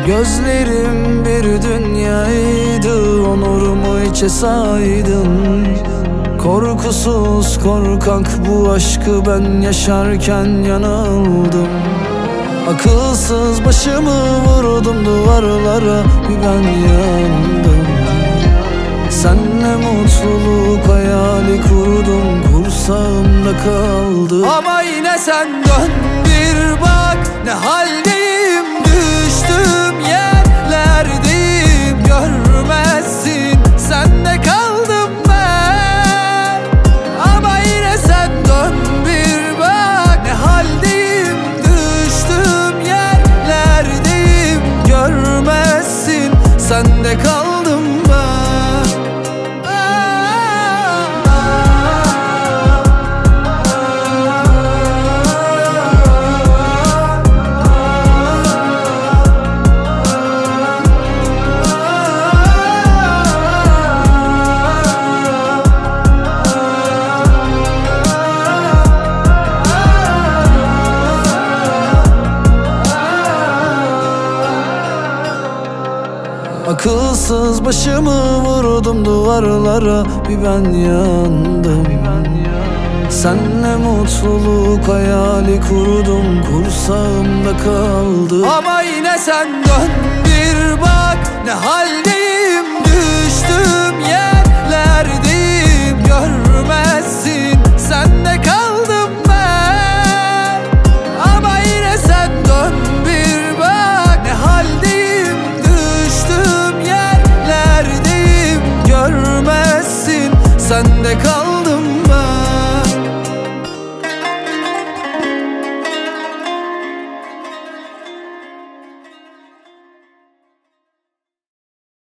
Gözlerim bir dünyaydı, onurumu içe saydın. Korkusuz korkak bu aşkı ben yaşarken yanıldım. Akılsız başımı vurdum duvarlara, bir ben yandım. Senle mutluluk hayali kurdum, kursağımda kaldı. Ama yine sen dön bir bak, ne haldeyim, düştüm yerlerdeyim. Görmezsin, sende kaldım ben. Ama yine sen dön bir bak, ne haldeyim, düştüm yerlerdeyim. Görmezsin, sende kaldım ben. Akılsız başımı vurdum duvarlara, bir ben yandım. Senle mutluluk hayali kurdum, kursağımda kaldı. Ama yine sen dön bir bak, ne haldeyim, düştüm yerlerdeyim. Görmezsin, sende kaldım ben. Ama yine sen dön bir bak, ne haldeyim, düştüm yerlerdeyim. Görmezsin, sende kaldım.